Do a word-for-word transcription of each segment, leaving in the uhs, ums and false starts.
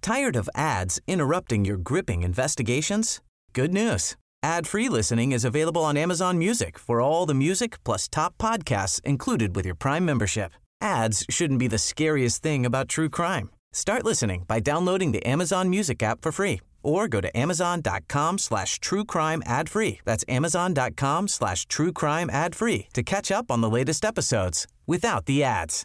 Tired of ads interrupting your gripping investigations? Good news. Ad-free listening is available on Amazon Music for all the music plus top podcasts included with your Prime membership. Ads shouldn't be the scariest thing about true crime. Start listening by downloading the Amazon Music app for free or go to amazon.com slash true crime ad free. That's amazon.com slash true crime ad free to catch up on the latest episodes without the ads.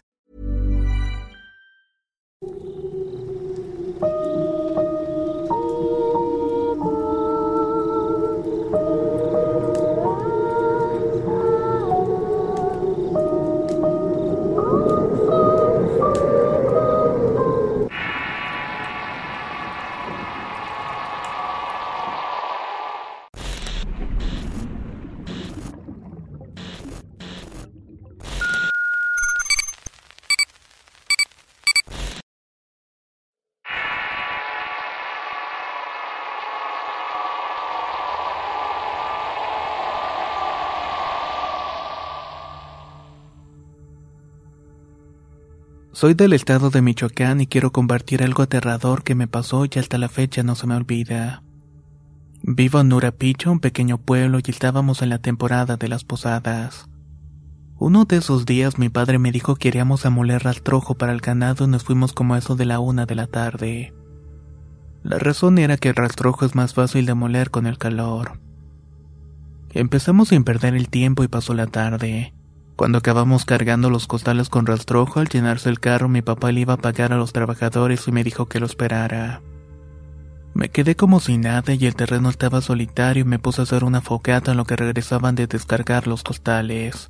Soy del estado de Michoacán y quiero compartir algo aterrador que me pasó y hasta la fecha no se me olvida. Vivo en Urapicho, un pequeño pueblo, y estábamos en la temporada de las posadas. Uno de esos días mi padre me dijo que iríamos a moler rastrojo para el ganado y nos fuimos como a eso de la una de la tarde. La razón era que el rastrojo es más fácil de moler con el calor. Empezamos sin perder el tiempo y pasó la tarde. Cuando acabamos cargando los costales con rastrojo, al llenarse el carro, mi papá le iba a pagar a los trabajadores y me dijo que lo esperara. Me quedé como sin nada y el terreno estaba solitario y me puse a hacer una fogata en lo que regresaban de descargar los costales.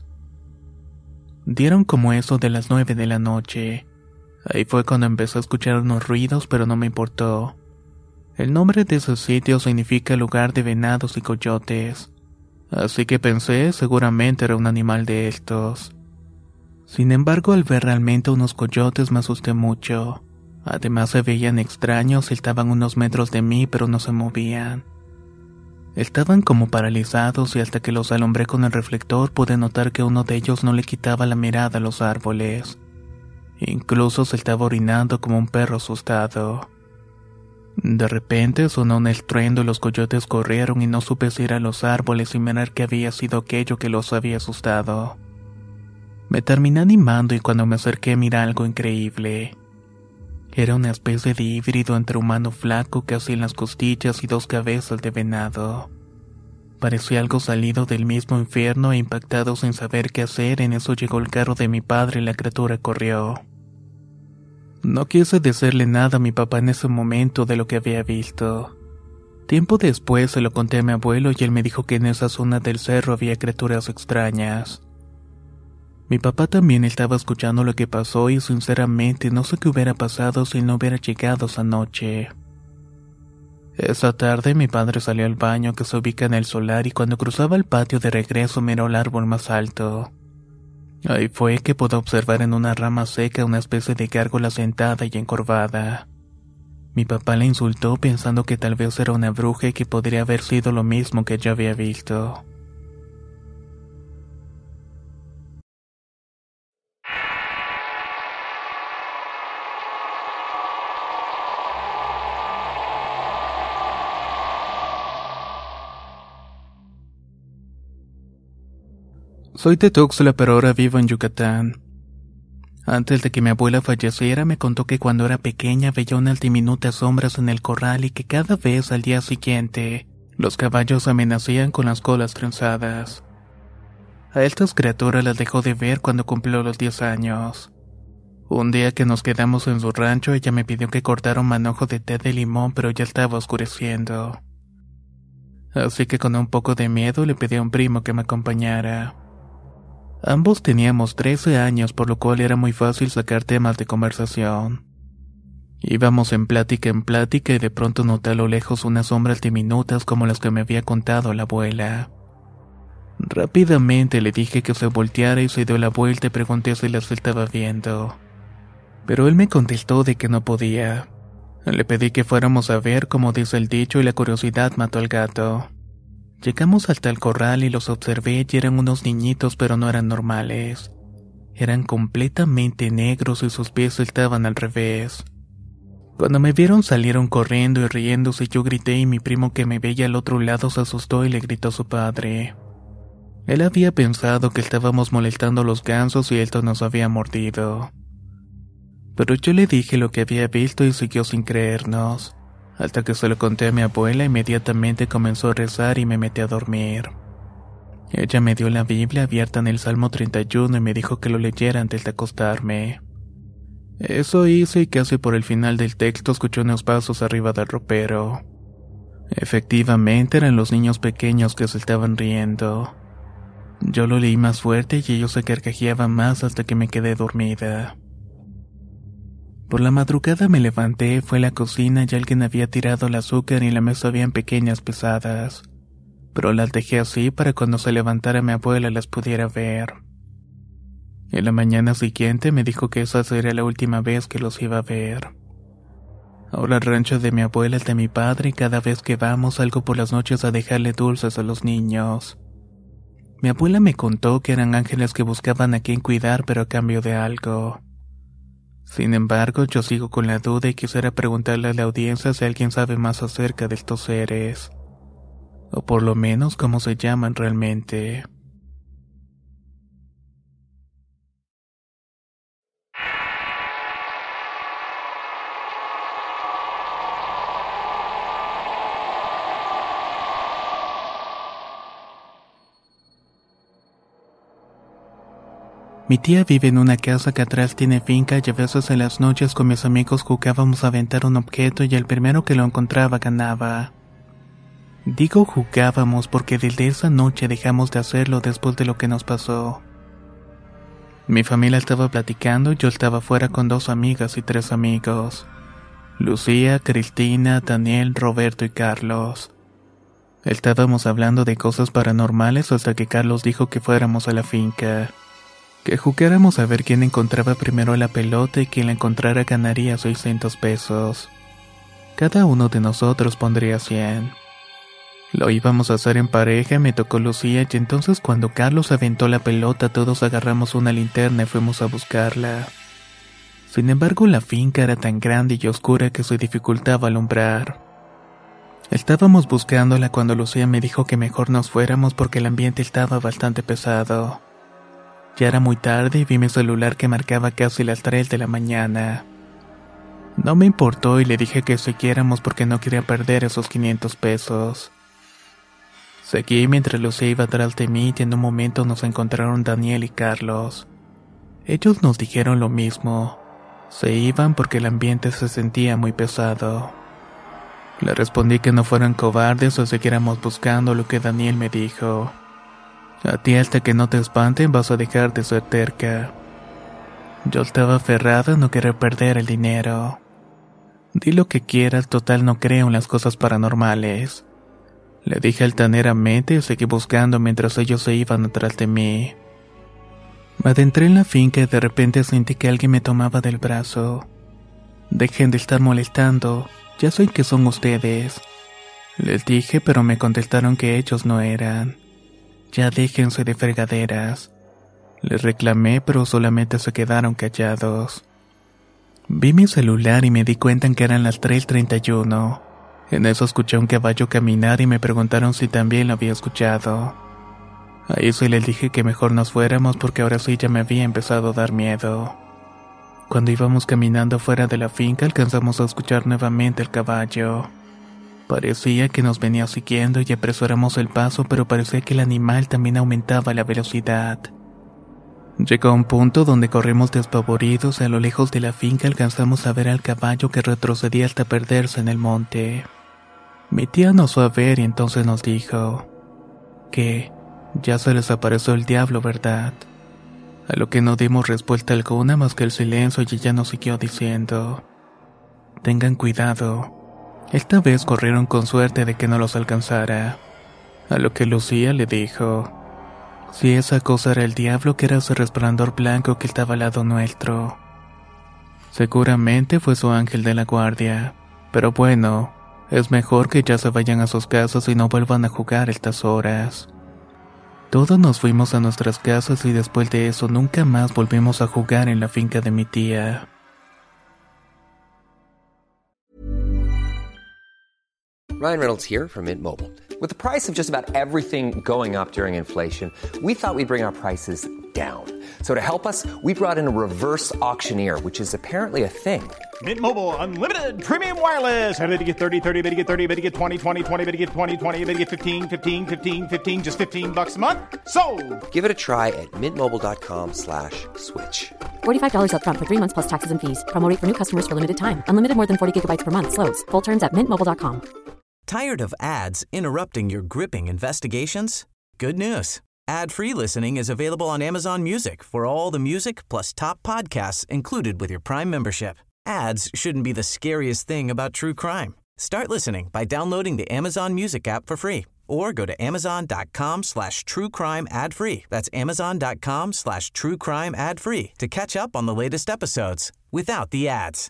Dieron como eso de las nueve de la noche. Ahí fue cuando empecé a escuchar unos ruidos, pero no me importó. El nombre de ese sitio significa lugar de venados y coyotes. Así que pensé, seguramente era un animal de estos. Sin embargo, al ver realmente unos coyotes me asusté mucho. Además se veían extraños, estaban unos metros de mí pero no se movían. Estaban como paralizados y hasta que los alumbré con el reflector pude notar que uno de ellos no le quitaba la mirada a los árboles. Incluso se estaba orinando como un perro asustado. De repente sonó un estruendo y los coyotes corrieron y no supe si ir a los árboles y mirar qué había sido aquello que los había asustado. Me terminé animando y cuando me acerqué miré algo increíble. Era una especie de híbrido entre humano flaco casi en las costillas y dos cabezas de venado. Parecía algo salido del mismo infierno e impactado sin saber qué hacer, en eso llegó el carro de mi padre y la criatura corrió. No quise decirle nada a mi papá en ese momento de lo que había visto. Tiempo después se lo conté a mi abuelo y él me dijo que en esa zona del cerro había criaturas extrañas. Mi papá también estaba escuchando lo que pasó y sinceramente no sé qué hubiera pasado si no hubiera llegado esa noche. Esa tarde mi padre salió al baño que se ubica en el solar y cuando cruzaba el patio de regreso miró el árbol más alto. Ahí fue que pudo observar en una rama seca una especie de gárgola sentada y encorvada. Mi papá la insultó pensando que tal vez era una bruja y que podría haber sido lo mismo que yo había visto. Soy de Tuxtla, pero ahora vivo en Yucatán. Antes de que mi abuela falleciera, me contó que cuando era pequeña veía unas diminutas sombras en el corral y que cada vez al día siguiente, los caballos amenazían con las colas trenzadas. A estas criaturas las dejó de ver cuando cumplió los diez años. Un día que nos quedamos en su rancho, ella me pidió que cortara un manojo de té de limón, pero ya estaba oscureciendo. Así que con un poco de miedo le pedí a un primo que me acompañara. Ambos teníamos trece años, por lo cual era muy fácil sacar temas de conversación. Íbamos en plática en plática y de pronto noté a lo lejos unas sombras diminutas como las que me había contado la abuela. Rápidamente le dije que se volteara y se dio la vuelta y pregunté si las estaba viendo. Pero él me contestó de que no podía. Le pedí que fuéramos a ver, como dice el dicho, y la curiosidad mató al gato. Llegamos hasta el corral y los observé y eran unos niñitos, pero no eran normales. Eran completamente negros y sus pies estaban al revés. Cuando me vieron salieron corriendo y riéndose, yo grité y mi primo que me veía al otro lado se asustó y le gritó a su padre. Él había pensado que estábamos molestando a los gansos y esto nos había mordido. Pero yo le dije lo que había visto y siguió sin creernos. Hasta que se lo conté a mi abuela, inmediatamente comenzó a rezar y me metí a dormir. Ella me dio la Biblia abierta en el Salmo treinta y uno y me dijo que lo leyera antes de acostarme. Eso hice y casi por el final del texto escuché unos pasos arriba del ropero. Efectivamente eran los niños pequeños que se estaban riendo. Yo lo leí más fuerte y ellos se carcajeaban más hasta que me quedé dormida. Por la madrugada me levanté, fui a la cocina y alguien había tirado el azúcar y en la mesa habían pequeñas pesadas. Pero las dejé así para cuando se levantara mi abuela las pudiera ver. En la mañana siguiente me dijo que esa sería la última vez que los iba a ver. Ahora el rancho de mi abuela es de mi padre y cada vez que vamos salgo por las noches a dejarle dulces a los niños. Mi abuela me contó que eran ángeles que buscaban a quien cuidar pero a cambio de algo. Sin embargo, yo sigo con la duda y quisiera preguntarle a la audiencia si alguien sabe más acerca de estos seres. O por lo menos cómo se llaman realmente. Mi tía vive en una casa que atrás tiene finca y a veces en las noches con mis amigos jugábamos a aventar un objeto y el primero que lo encontraba ganaba. Digo jugábamos porque desde esa noche dejamos de hacerlo después de lo que nos pasó. Mi familia estaba platicando y yo estaba fuera con dos amigas y tres amigos. Lucía, Cristina, Daniel, Roberto y Carlos. Estábamos hablando de cosas paranormales hasta que Carlos dijo que fuéramos a la finca. Que jugáramos a ver quién encontraba primero la pelota y quien la encontrara ganaría seiscientos pesos. Cada uno de nosotros pondría cien. Lo íbamos a hacer en pareja y me tocó Lucía y entonces cuando Carlos aventó la pelota todos agarramos una linterna y fuimos a buscarla. Sin embargo la finca era tan grande y oscura que se dificultaba alumbrar. Estábamos buscándola cuando Lucía me dijo que mejor nos fuéramos porque el ambiente estaba bastante pesado. Ya era muy tarde y vi mi celular que marcaba casi las tres de la mañana. No me importó y le dije que siguiéramos porque no quería perder esos quinientos pesos. Seguí mientras Lucía iba atrás de mí y en un momento nos encontraron Daniel y Carlos. Ellos nos dijeron lo mismo. Se iban porque el ambiente se sentía muy pesado. Le respondí que no fueran cobardes o siguiéramos buscando lo que Daniel me dijo. A ti hasta que no te espanten vas a dejar de ser terca. Yo estaba aferrada a no querer perder el dinero. Di lo que quieras, total no creo en las cosas paranormales. Le dije altaneramente y seguí buscando mientras ellos se iban atrás de mí. Me adentré en la finca y de repente sentí que alguien me tomaba del brazo. Dejen de estar molestando, ya sé que son ustedes. Les dije, pero me contestaron que ellos no eran. Ya déjense de fregaderas. Les reclamé, pero solamente se quedaron callados. Vi mi celular y me di cuenta en que eran las tres treinta y uno. En eso escuché un caballo caminar y me preguntaron si también lo había escuchado. Ahí sí les dije que mejor nos fuéramos porque ahora sí ya me había empezado a dar miedo. Cuando íbamos caminando fuera de la finca alcanzamos a escuchar nuevamente el caballo. Parecía que nos venía siguiendo y apresuramos el paso, pero parecía que el animal también aumentaba la velocidad. Llegó a un punto donde corrimos despavoridos y a lo lejos de la finca alcanzamos a ver al caballo que retrocedía hasta perderse en el monte. Mi tía nos fue a ver y entonces nos dijo que ya se les apareció el diablo, ¿verdad? A lo que no dimos respuesta alguna más que el silencio y ella nos siguió diciendo: tengan cuidado. Esta vez corrieron con suerte de que no los alcanzara. A lo que Lucía le dijo: si esa cosa era el diablo, que era ese resplandor blanco que estaba al lado nuestro. Seguramente fue su ángel de la guardia, pero bueno, es mejor que ya se vayan a sus casas y no vuelvan a jugar estas horas. Todos nos fuimos a nuestras casas y después de eso nunca más volvimos a jugar en la finca de mi tía. Ryan Reynolds here from Mint Mobile. With the price of just about everything going up during inflation, we thought we'd bring our prices down. So to help us, we brought in a reverse auctioneer, which is apparently a thing. Mint Mobile Unlimited Premium Wireless. How to get thirty, thirty, how to get thirty, how to get twenty, twenty, twenty, how to get twenty, twenty, how to get fifteen, fifteen, fifteen, fifteen, just fifteen bucks a month? Sold! Give it a try at mintmobile.com slash switch. forty-five dollars up front for three months plus taxes and fees. Promo rate for new customers for limited time. Unlimited more than forty gigabytes per month. Slows full terms at mint mobile dot com. Tired of ads interrupting your gripping investigations? Good news. Ad-free listening is available on Amazon Music for all the music plus top podcasts included with your Prime membership. Ads shouldn't be the scariest thing about true crime. Start listening by downloading the Amazon Music app for free or go to amazon.com slash true crime ad free. That's amazon.com slash true crime ad free to catch up on the latest episodes without the ads.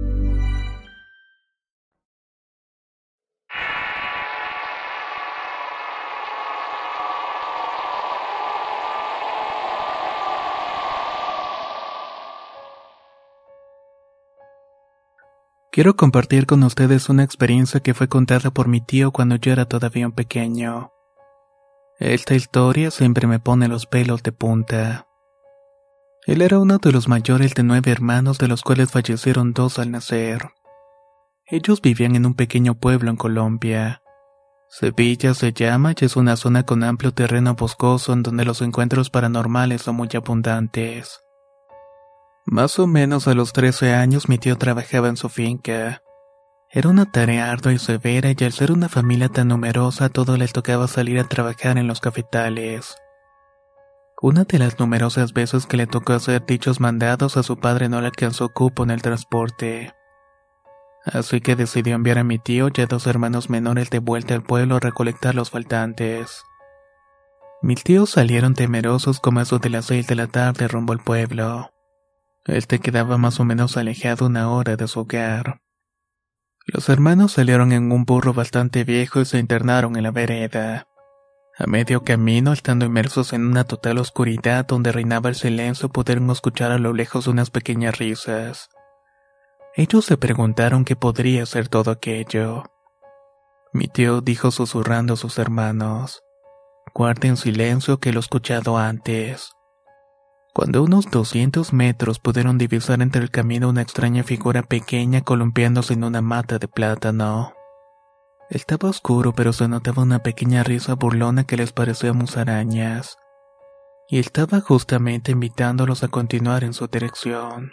Quiero compartir con ustedes una experiencia que fue contada por mi tío cuando yo era todavía un pequeño. Esta historia siempre me pone los pelos de punta. Él era uno de los mayores de nueve hermanos, de los cuales fallecieron dos al nacer. Ellos vivían en un pequeño pueblo en Colombia. Sevilla se llama y es una zona con amplio terreno boscoso en donde los encuentros paranormales son muy abundantes. Más o menos a los trece años mi tío trabajaba en su finca. Era una tarea ardua y severa y al ser una familia tan numerosa a todos les tocaba salir a trabajar en los cafetales. Una de las numerosas veces que le tocó hacer dichos mandados a su padre no le alcanzó cupo en el transporte. Así que decidió enviar a mi tío y a dos hermanos menores de vuelta al pueblo a recolectar los faltantes. Mis tíos salieron temerosos como a eso de las seis de la tarde rumbo al pueblo. Este quedaba más o menos alejado una hora de su hogar. Los hermanos salieron en un burro bastante viejo y se internaron en la vereda. A medio camino, estando inmersos en una total oscuridad donde reinaba el silencio, pudieron escuchar a lo lejos unas pequeñas risas. Ellos se preguntaron qué podría ser todo aquello. Mi tío dijo susurrando a sus hermanos: «Guarden silencio que lo he escuchado antes». Cuando a unos doscientos metros pudieron divisar entre el camino una extraña figura pequeña columpiándose en una mata de plátano. Estaba oscuro, pero se notaba una pequeña risa burlona que les parecía musarañas, y estaba justamente invitándolos a continuar en su dirección.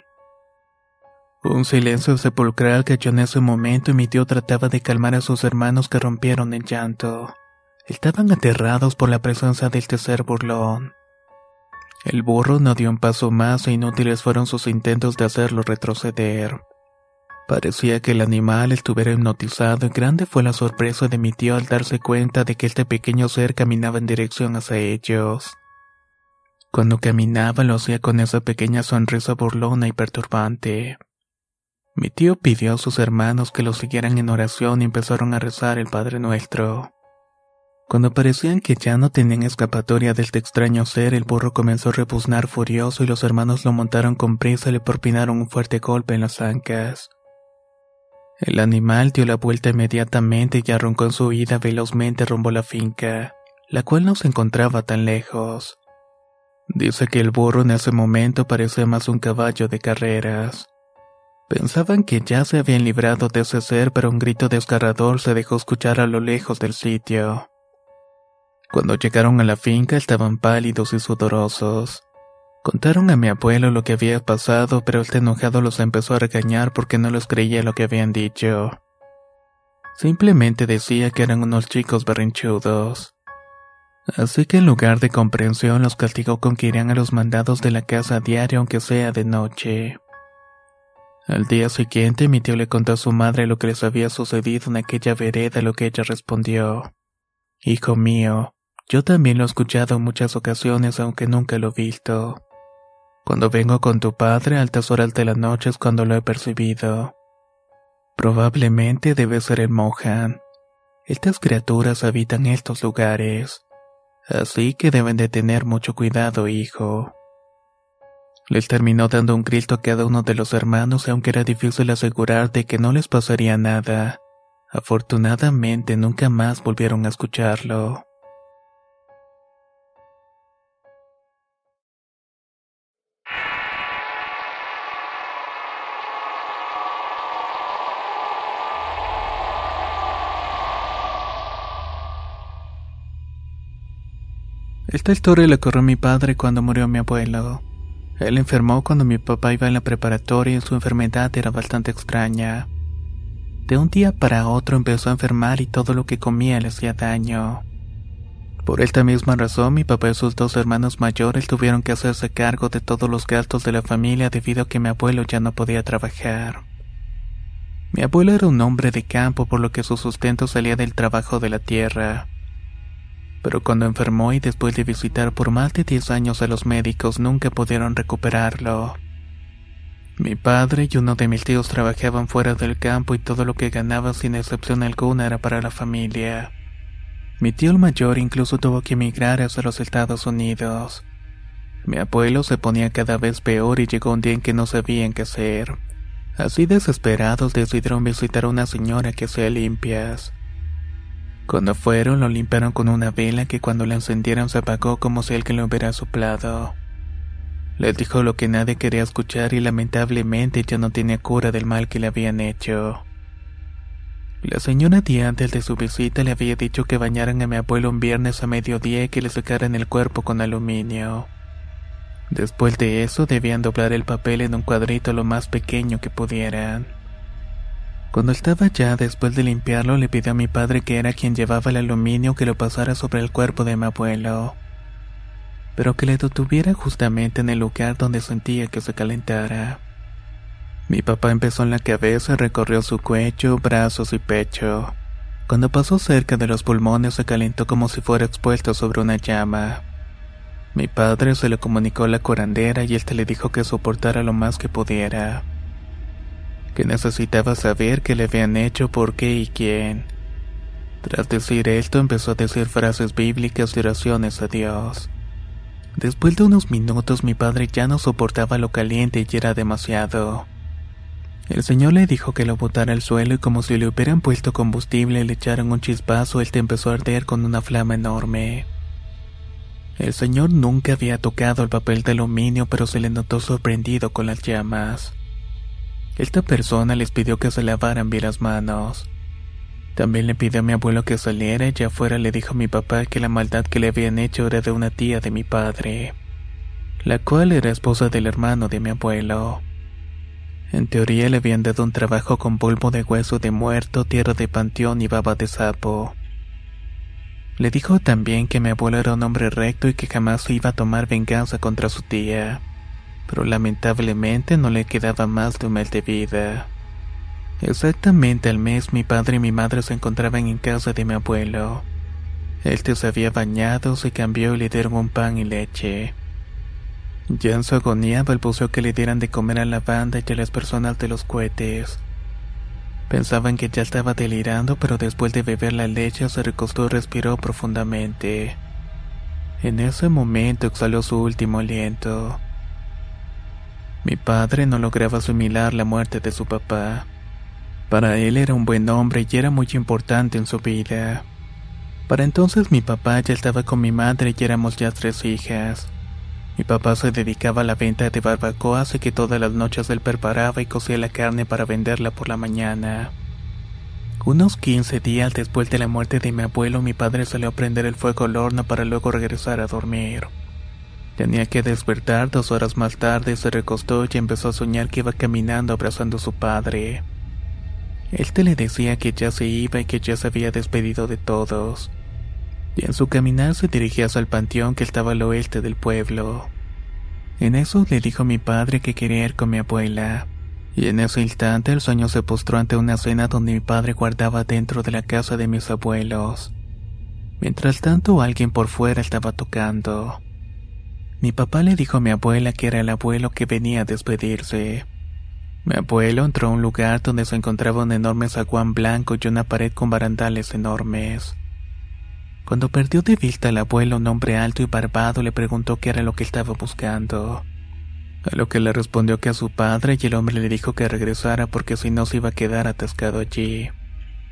Un silencio sepulcral cayó en ese momento y mi tío trataba de calmar a sus hermanos que rompieron en llanto. Estaban aterrados por la presencia de este ser burlón. El burro no dio un paso más e inútiles fueron sus intentos de hacerlo retroceder. Parecía que el animal estuviera hipnotizado y grande fue la sorpresa de mi tío al darse cuenta de que este pequeño ser caminaba en dirección hacia ellos. Cuando caminaba lo hacía con esa pequeña sonrisa burlona y perturbante. Mi tío pidió a sus hermanos que lo siguieran en oración y empezaron a rezar el Padre Nuestro. Cuando parecían que ya no tenían escapatoria de este extraño ser, el burro comenzó a rebuznar furioso y los hermanos lo montaron con prisa y le propinaron un fuerte golpe en las ancas. El animal dio la vuelta inmediatamente y arrancó en su huida velozmente rumbo a la finca, la cual no se encontraba tan lejos. Dice que el burro en ese momento parecía más un caballo de carreras. Pensaban que ya se habían librado de ese ser, pero un grito desgarrador se dejó escuchar a lo lejos del sitio. Cuando llegaron a la finca estaban pálidos y sudorosos. Contaron a mi abuelo lo que había pasado, pero este enojado los empezó a regañar porque no les creía lo que habían dicho. Simplemente decía que eran unos chicos berrinchudos. Así que en lugar de comprensión los castigó con que irían a los mandados de la casa a diario aunque sea de noche. Al día siguiente mi tío le contó a su madre lo que les había sucedido en aquella vereda, a lo que ella respondió: «Hijo mío, yo también lo he escuchado en muchas ocasiones aunque nunca lo he visto. Cuando vengo con tu padre a altas horas de la noche es cuando lo he percibido. Probablemente debe ser el Mohan. Estas criaturas habitan estos lugares, así que deben de tener mucho cuidado, hijo». Les terminó dando un grito a cada uno de los hermanos, y aunque era difícil asegurar de que no les pasaría nada, Afortunadamente nunca más volvieron a escucharlo. Esta historia la corrió mi padre cuando murió mi abuelo. Él enfermó cuando mi papá iba en la preparatoria y su enfermedad era bastante extraña. De un día para otro empezó a enfermar y todo lo que comía le hacía daño. Por esta misma razón, mi papá y sus dos hermanos mayores tuvieron que hacerse cargo de todos los gastos de la familia debido a que mi abuelo ya no podía trabajar. Mi abuelo era un hombre de campo, por lo que su sustento salía del trabajo de la tierra. Pero cuando enfermó y después de visitar por más de diez años a los médicos, nunca pudieron recuperarlo. Mi padre y uno de mis tíos trabajaban fuera del campo y todo lo que ganaba sin excepción alguna era para la familia. Mi tío el mayor incluso tuvo que emigrar hacia los Estados Unidos. Mi abuelo se ponía cada vez peor y llegó un día en que no sabían qué hacer. Así desesperados decidieron visitar a una señora que hacía limpias. Cuando fueron, lo limpiaron con una vela que cuando la encendieron se apagó como si alguien lo hubiera soplado. Les dijo lo que nadie quería escuchar y lamentablemente ya no tenía cura del mal que le habían hecho. La señora día antes de su visita le había dicho que bañaran a mi abuelo un viernes a mediodía y que le secaran el cuerpo con aluminio. Después de eso debían doblar el papel en un cuadrito lo más pequeño que pudieran. Cuando estaba ya después de limpiarlo, le pidió a mi padre, que era quien llevaba el aluminio, que lo pasara sobre el cuerpo de mi abuelo, pero que le detuviera justamente en el lugar donde sentía que se calentara. Mi papá empezó en la cabeza y recorrió su cuello, brazos y pecho. Cuando pasó cerca de los pulmones se calentó como si fuera expuesto sobre una llama. Mi padre se le comunicó a la curandera y éste le dijo que soportara lo más que pudiera, que necesitaba saber qué le habían hecho, por qué y quién. Tras decir esto empezó a decir frases bíblicas y oraciones a Dios. Después de unos minutos mi padre ya no soportaba lo caliente y era demasiado. El Señor le dijo que lo botara al suelo y como si le hubieran puesto combustible y le echaran un chispazo, él empezó a arder con una flama enorme. El Señor nunca había tocado el papel de aluminio, pero se le notó sorprendido con las llamas. Esta persona les pidió que se lavaran bien las manos. También le pidió a mi abuelo que saliera y ya afuera le dijo a mi papá que la maldad que le habían hecho era de una tía de mi padre, la cual era esposa del hermano de mi abuelo. En teoría le habían dado un trabajo con polvo de hueso de muerto, tierra de panteón y baba de sapo. Le dijo también que mi abuelo era un hombre recto y que jamás iba a tomar venganza contra su tía, pero lamentablemente no le quedaba más de un mes de vida. Exactamente al mes mi padre y mi madre se encontraban en casa de mi abuelo. Este se había bañado, se cambió y le dieron un pan y leche. Ya en su agonía balbuceó que le dieran de comer a la banda y a las personas de los cohetes. Pensaban que ya estaba delirando, pero después de beber la leche se recostó y respiró profundamente. En ese momento exhaló su último aliento. Mi padre no lograba asimilar la muerte de su papá. Para él era un buen hombre y era muy importante en su vida. Para entonces mi papá ya estaba con mi madre y éramos ya tres hijas. Mi papá se dedicaba a la venta de barbacoa, así que todas las noches él preparaba y cocía la carne para venderla por la mañana. Unos quince días después de la muerte de mi abuelo, mi padre salió a prender el fuego al horno para luego regresar a dormir. Tenía que despertar dos horas más tarde, se recostó y empezó a soñar que iba caminando abrazando a su padre. Este le decía que ya se iba y que ya se había despedido de todos. Y en su caminar se dirigía hacia el panteón que estaba al oeste del pueblo. En eso le dijo a mi padre que quería ir con mi abuela. Y en ese instante el sueño se postró ante una cena donde mi padre guardaba dentro de la casa de mis abuelos. Mientras tanto alguien por fuera estaba tocando. Mi papá le dijo a mi abuela que era el abuelo que venía a despedirse. Mi abuelo entró a un lugar donde se encontraba un enorme zaguán blanco y una pared con barandales enormes. Cuando perdió de vista al abuelo, un hombre alto y barbado le preguntó qué era lo que estaba buscando. A lo que le respondió que a su padre, y el hombre le dijo que regresara porque si no se iba a quedar atascado allí.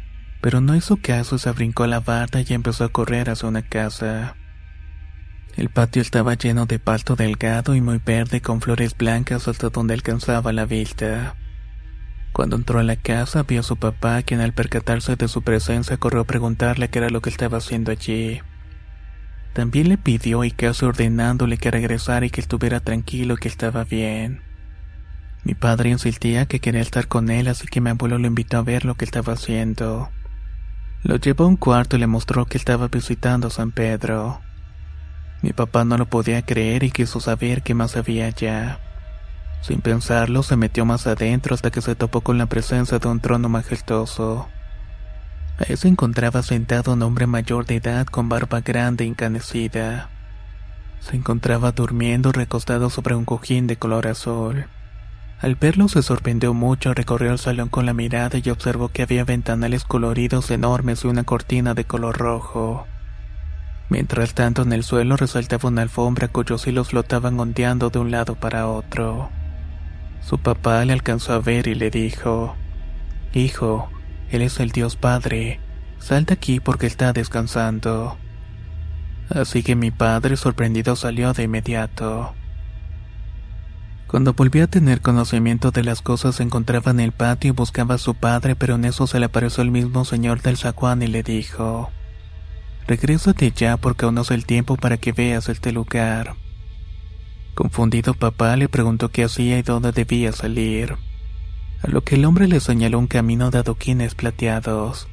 pero no hizo caso y se brincó a la barda y empezó a correr hacia una casa. El patio estaba lleno de pasto delgado y muy verde con flores blancas hasta donde alcanzaba la vista. Cuando entró a la casa vio a su papá, quien al percatarse de su presencia corrió a preguntarle qué era lo que estaba haciendo allí. También le pidió y casi ordenándole que regresara y que estuviera tranquilo y que estaba bien. Mi padre insistía que quería estar con él, así que mi abuelo lo invitó a ver lo que estaba haciendo. Lo llevó a un cuarto y le mostró que estaba visitando a San Pedro. Mi papá no lo podía creer y quiso saber qué más había allá. Sin pensarlo, se metió más adentro hasta que se topó con la presencia de un trono majestuoso. Ahí se encontraba sentado un hombre mayor de edad con barba grande e encanecida. Se encontraba durmiendo recostado sobre un cojín de color azul. Al verlo se sorprendió mucho, recorrió el salón con la mirada y observó que había ventanales coloridos enormes y una cortina de color rojo. Mientras tanto, en el suelo resaltaba una alfombra cuyos hilos flotaban ondeando de un lado para otro. Su papá le alcanzó a ver y le dijo: «Hijo, él es el Dios Padre. Sal de aquí porque está descansando». Así que mi padre, sorprendido, salió de inmediato. Cuando volvió a tener conocimiento de las cosas, se encontraba en el patio y buscaba a su padre, pero en eso se le apareció el mismo señor del zaguán y le dijo: «Regrésate ya porque aún no es el tiempo para que veas este lugar». Confundido, papá le preguntó qué hacía y dónde debía salir, a lo que el hombre le señaló un camino de adoquines plateados.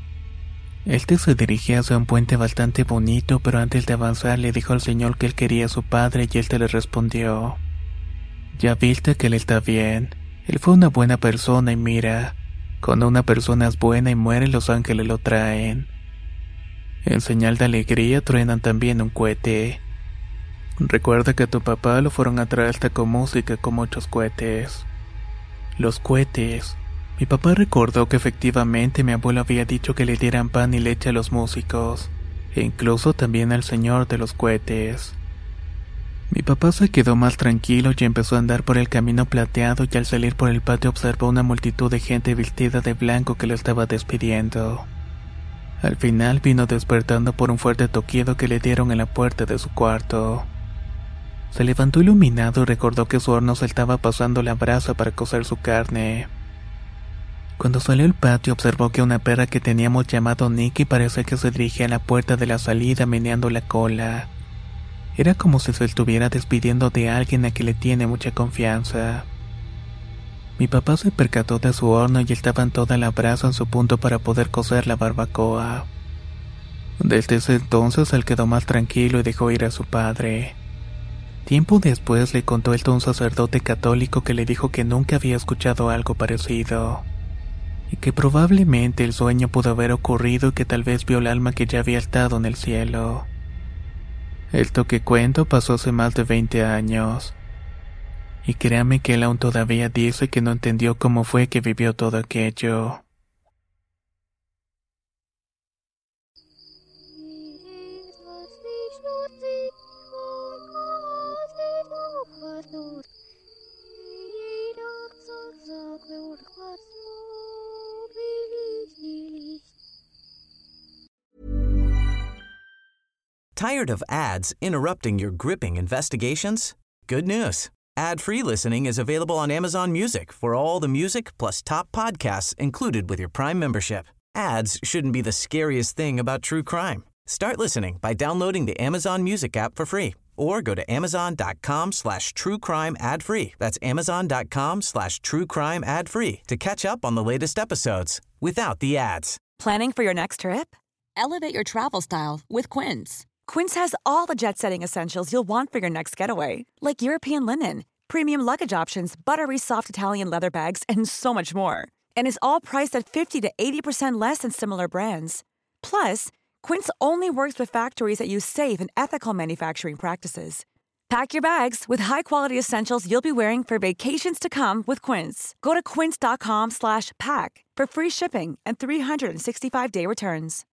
Este se dirigía hacia un puente bastante bonito, pero antes de avanzar le dijo al señor que él quería a su padre y éste le respondió: «Ya viste que él está bien, él fue una buena persona y mira, cuando una persona es buena y muere, los ángeles lo traen». En señal de alegría truenan también un cohete. Recuerda que a tu papá lo fueron a traer hasta con música con muchos cohetes. Los cohetes. Mi papá recordó que efectivamente mi abuelo había dicho que le dieran pan y leche a los músicos, e incluso también al señor de los cohetes. Mi papá se quedó más tranquilo y empezó a andar por el camino plateado, y al salir por el patio observó una multitud de gente vestida de blanco que lo estaba despidiendo. Al final vino despertando por un fuerte toquido que le dieron en la puerta de su cuarto. Se levantó iluminado y recordó que su horno se estaba pasando la brasa para cocer su carne. Cuando salió al patio observó que una perra que teníamos llamado Nicky parecía que se dirigía a la puerta de la salida meneando la cola. Era como si se estuviera despidiendo de alguien a quien le tiene mucha confianza. Mi papá se percató de su horno y estaban toda la brasa en su punto para poder cocer la barbacoa. Desde ese entonces él quedó más tranquilo y dejó ir a su padre. Tiempo después le contó esto a un sacerdote católico que le dijo que nunca había escuchado algo parecido, y que probablemente el sueño pudo haber ocurrido y que tal vez vio el alma que ya había estado en el cielo. Esto que cuento pasó hace más de veinte años. Y créame que él aún todavía dice que no entendió cómo fue que vivió todo aquello. Tired of ads interrupting your gripping investigations? Good news. Ad-free listening is available on Amazon Music for all the music plus top podcasts included with your Prime membership. Ads shouldn't be the scariest thing about true crime. Start listening by downloading the Amazon Music app for free or go to amazon.com slash true crime ad free. That's amazon.com slash true crime ad free to catch up on the latest episodes without the ads. Planning for your next trip? Elevate your travel style with Quince. Quince has all the jet-setting essentials you'll want for your next getaway, like European linen, premium luggage options, buttery soft Italian leather bags, and so much more. And is all priced at fifty to eighty percent less than similar brands. Plus, Quince only works with factories that use safe and ethical manufacturing practices. Pack your bags with high-quality essentials you'll be wearing for vacations to come with Quince. Go to quince.com slash pack for free shipping and three sixty-five day returns.